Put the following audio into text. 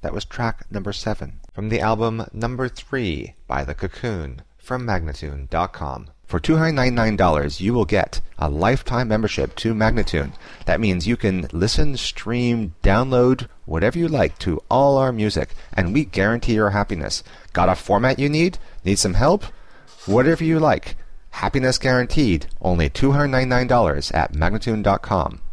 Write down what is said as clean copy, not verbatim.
That was track number 7 from the album number 3 by The Cocoon from Magnatune.com. For $299, you will get a lifetime membership to Magnatune. That means you can listen, stream, download, whatever you like to all our music, and we guarantee your happiness. Got a format you need? Need some help? Whatever you like. Happiness guaranteed. Only $299 at Magnatune.com.